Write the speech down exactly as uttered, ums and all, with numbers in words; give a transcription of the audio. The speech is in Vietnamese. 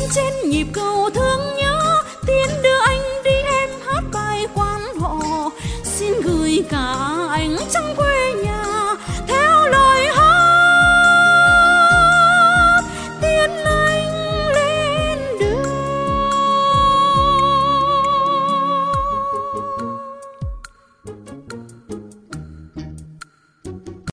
trên nhịp cầu thương nhớ, tiến đưa anh đi em hát bài quan họ. Xin gửi cả ánh trăng